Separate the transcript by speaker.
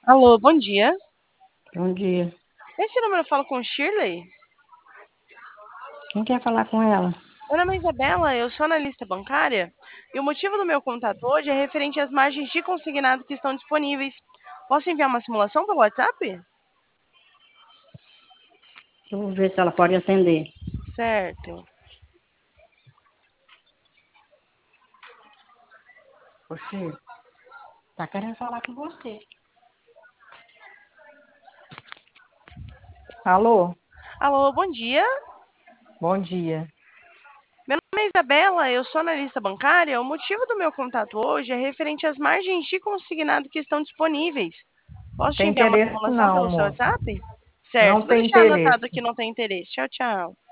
Speaker 1: Alô, bom dia.
Speaker 2: Bom dia.
Speaker 1: Esse número eu falo com Shirley?
Speaker 2: Quem quer falar com ela?
Speaker 1: Meu nome é Isabela, eu sou analista bancária e o motivo do meu contato hoje é referente às margens de consignado que estão disponíveis. Posso enviar uma simulação pelo WhatsApp?
Speaker 2: Eu vou ver se ela pode atender.
Speaker 1: Certo.
Speaker 2: Oxê, tá querendo falar com você. Alô?
Speaker 1: Alô, bom dia.
Speaker 2: Bom dia.
Speaker 1: Meu nome é Isabela, eu sou analista bancária. O motivo do meu contato hoje é referente às margens de consignado que estão disponíveis. Posso te
Speaker 2: Tem
Speaker 1: enviar uma
Speaker 2: interesse
Speaker 1: simulação
Speaker 2: não,
Speaker 1: pelo seu
Speaker 2: moça.
Speaker 1: WhatsApp?
Speaker 2: Não
Speaker 1: Certo, vou
Speaker 2: tem
Speaker 1: deixar anotado
Speaker 2: interesse.
Speaker 1: que não tem interesse. Tchau, tchau.